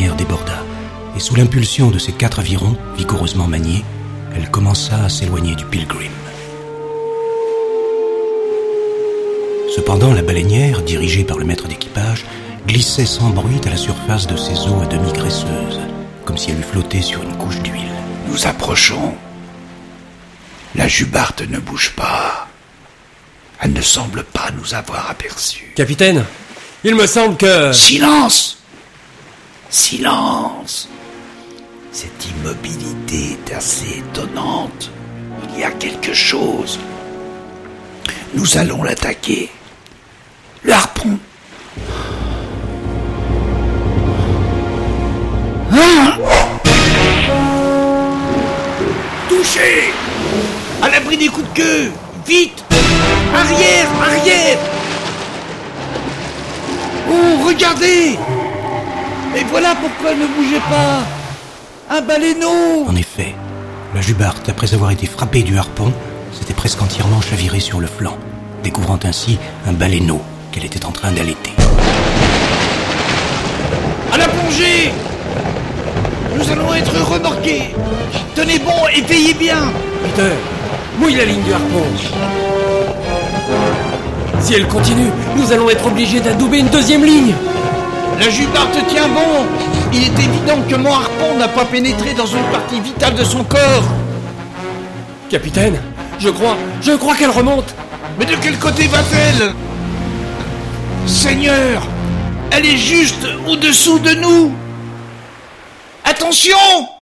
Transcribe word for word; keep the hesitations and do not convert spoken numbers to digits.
baleinière déborda, et sous l'impulsion de ses quatre avirons, vigoureusement maniés, elle commença à s'éloigner du Pilgrim. Cependant, la baleinière, dirigée par le maître d'équipage, glissait sans bruit à la surface de ces eaux à demi graisseuses, comme si elle eût flotté sur une couche d'huile. Nous approchons. La jubarte ne bouge pas. Elle ne semble pas nous avoir aperçus. Capitaine, il me semble que... Silence! Silence! Cette immobilité est assez étonnante. Il y a quelque chose. Nous allons l'attaquer. Le harpon. Hein? Touché! À l'abri des coups de queue! Vite! Arrière! Arrière! Oh, regardez! Et voilà pourquoi ne bougez pas! Un baleineau! En effet, la jubarte, après avoir été frappée du harpon, s'était presque entièrement chavirée sur le flanc, découvrant ainsi un baleineau qu'elle était en train d'allaiter. À la plongée! Nous allons être remorqués! Tenez bon et veillez bien! Peter, mouille la ligne du harpon. Si elle continue, nous allons être obligés d'adouber une deuxième ligne. La jubarte tient bon! Il est évident que mon harpon n'a pas pénétré dans une partie vitale de son corps! Capitaine, je crois, je crois qu'elle remonte. Mais de quel côté va-t-elle? Seigneur! Elle est juste au-dessous de nous! Attention!